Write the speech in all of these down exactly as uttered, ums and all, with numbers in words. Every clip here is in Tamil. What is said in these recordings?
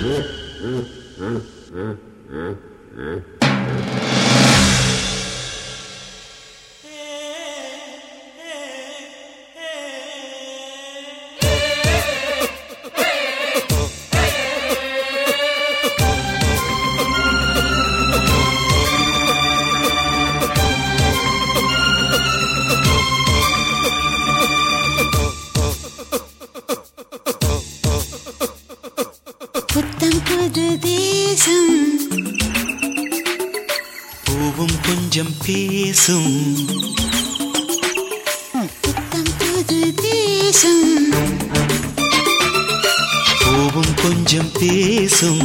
புத்தம் புது தேசம் பூவும் கொஞ்சம் பேசும். புத்தம் புது தேசம் பூவும் கொஞ்சம் பேசும்.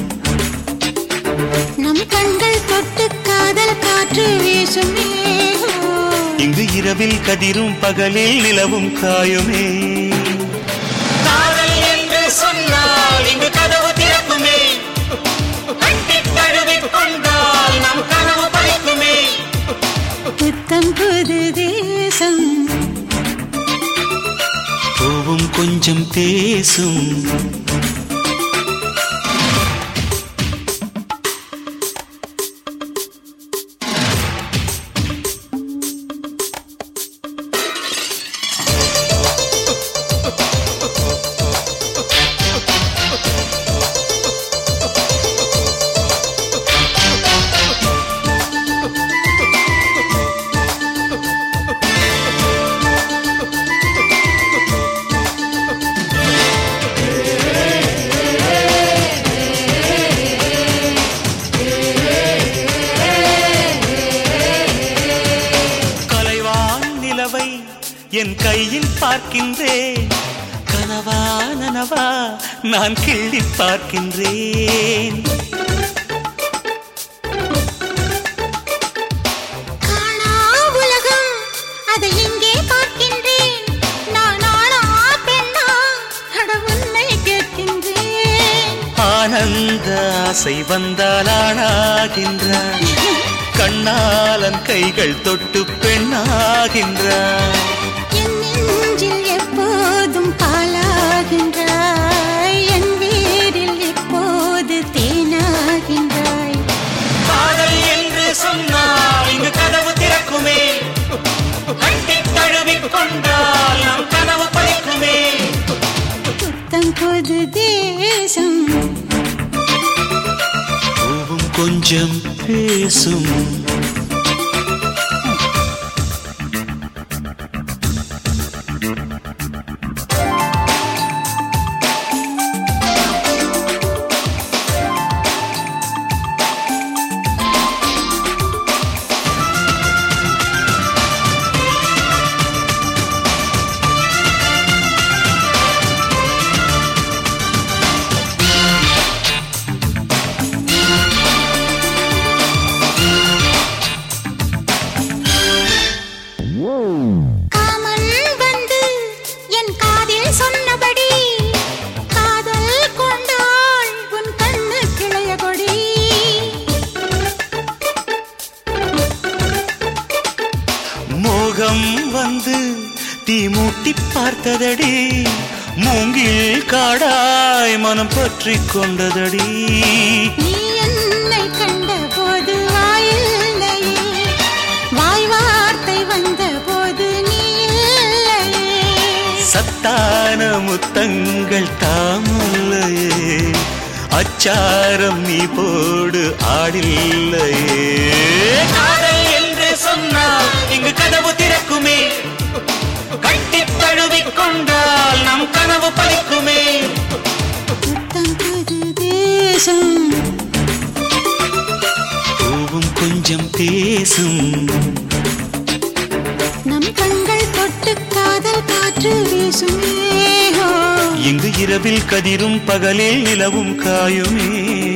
நம் கண்கள் தொட்டு காதல் காற்று வீசுமே. இங்கு இரவில் கதிரும் பகலில் நிலவும் காயுமே. காதல் என்று சொன்னால் இங்கு கதவு திறக்குமே. கட்டி தழுவிக் கொண்டால் நம் கனவு பறிக்குமே. புத்தம் புது தேசம் பூவும் கொஞ்சம் பேசும். என் கையில் பார்க்கின்றேன். கனவா நனவா நான் கிள்ளி பார்க்கின்றேன். காணா உலகம் அதை இங்கே பார்க்கின்றேன். நான் ஆனா பெண்ணா அட உன்னை கேட்கின்றேன். ஆனந்த ஆசை வந்தால் ஆனாகின்றான். கண்ணாலன் கைகள் தொட்டு பெண்ணாகின்றான். என் நெஞ்சில் எப்போதும் பாலாகின்றாய். என் வீரில் எப்போது தேனாகின்றாய். காதல் என்று சொன்னால் இங்கு கதவு திறக்குமே. கட்டி தழுவிக் கொண்டால் நம் கனவு பறிக்குமே. புத்தம் புது தேசம் பூவும் கொஞ்சம் பேசும். காமன் வந்து என் காதில் சொன்னபடி காதல் கொண்டாள் உன் கண்ணு கிளைய கொடி. மோகம் வந்து தீ மூட்டி பார்த்ததடி. மூங்கில் காடாய் மனம் பற்றி கொண்டதடி. நீ என்னை கண்ட போது வாயில்லையே, வாய் வார்த்தை வந்த போது நீ இல்லையே. சத்தான முத்தங்கள் தாமுல்லையே. அச்சாரம் நீ போடு ஆடில்லையே. காதல் என்று சொன்னால் இங்கு கதவு திறக்குமே. கட்டி தழுவிக் கொண்டால் நம் கனவு பறிக்குமே. புத்தம் புது தேசம் பூவும் கொஞ்சம் பேசும். நம் கண்கள் தொட்டு காதல் காற்று வீசுமே. இங்கு இரவில் கதிரும் பகலில் நிலவும் காயுமே.